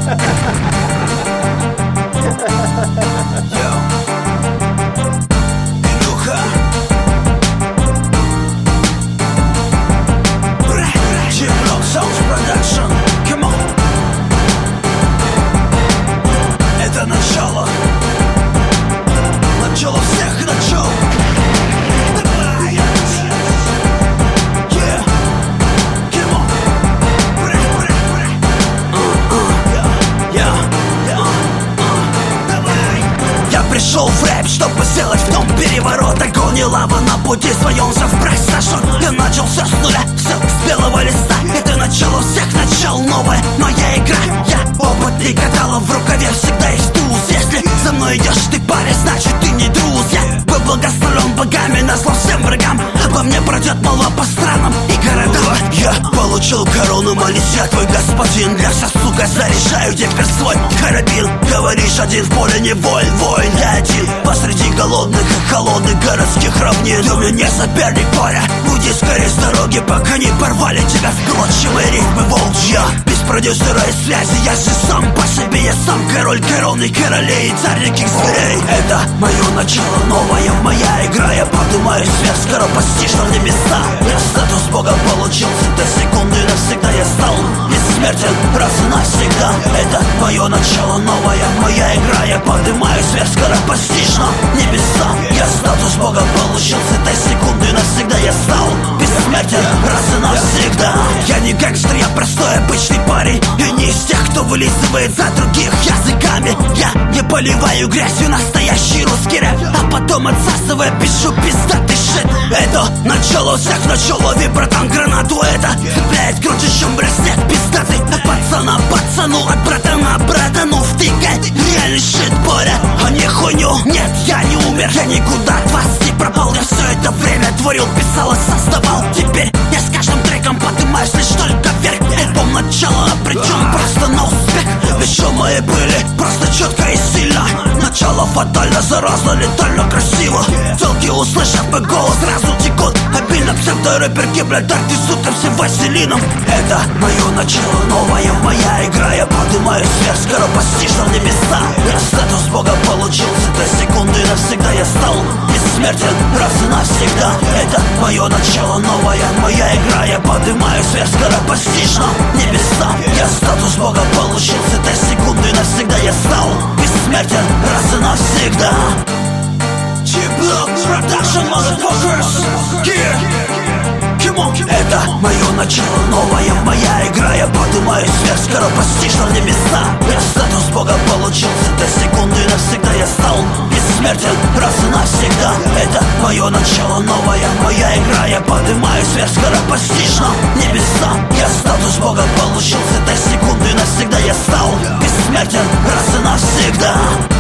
Это начало всех начал. Я пришел в рэп, чтобы сделать в том переворот. Огонь и лава на пути своем все в прах сожжет. Я начал все с нуля, все с белого листа. Это начало всех начал, новая моя игра. Я опытный катала, в рукаве всегда есть туз. Если за мной идешь ты, парень, значит ты не трус. Я был благословлен богами, назло всем врагам. Обо мне пройдет молва по странам и городам. Я получил корону, молись, я твой господин. Для вся, сука, заряжаю теперь свой карабин. Говоришь, один в поле не воин, воин я один. Посреди голодных и холодных городских равнин. Ты мне не соперник, паря, уйди скорее с дороги, пока не порвали тебя в клочья мои рифмы волчья. Без продюсера и связи, я же сам по себе. Я сам король короны королей и царь диких зверей. Это мое начало, новая моя игра. Я поднимаюсь вверх, скоро постижу небеса. Я статус бога получил, с этой секунды навсегда я стал бессмертен раз и навсегда. Это мое начало, новая моя игра. Я поднимаюсь вверх, скоро постижу небеса. Я статус бога получил, с этой секунды навсегда я стал бессмертен раз и навсегда. Я не гангстер, я простой обычный парень. И не из тех, кто вылизывает за других языками. Я не поливаю грязью настоящий русский рэп, а потом отсасывая пишу пиздатый шит. Это начало всех начал, лови, братан, гранату. Это цепляет круче, чем браслет пиздатый. От пацана пацану, от братана братану втыкает реальный шит, боря, а не хуйню. Нет, я не умер, я никуда от вас не пропал. Я все это время творил, писал и создавал. Теперь я с каждым треком поднимаюсь лишь только вверх. Альбом начало, а причем просто на успех. Еще мои были просто четко и сильно. Начало фатально, заразно, летально, красиво. Телки, услышав мой голос, сразу текут обильно. Псевдорэперки, блядь, так трясут все вазелином. Это мое начало, новая моя игра. Я поднимаюсь вверх, скоро постижу небеса. Я статус бога получил, с этой секунды навсегда я стал бессмертен раз и навсегда. Это мое начало, новая моя игра. Я поднимаюсь вверх, скоро постижу небеса. Я статус бога получил, с этой секунды навсегда я стал бессмертен раз и навсегда. T-Block Production, motherfuckers, yeah. Это мое начало, новая моя игра. Я поднимаюсь вверх, скоро постижу небеса. Я статус бога получил, с этой секунды навсегда я стал бессмертен раз и навсегда. Это мое начало, новая моя игра. Я поднимаюсь вверх, скоро постижу небеса. Я статус бога получил, с этой секунды навсегда я стал бессмертен раз и навсегда.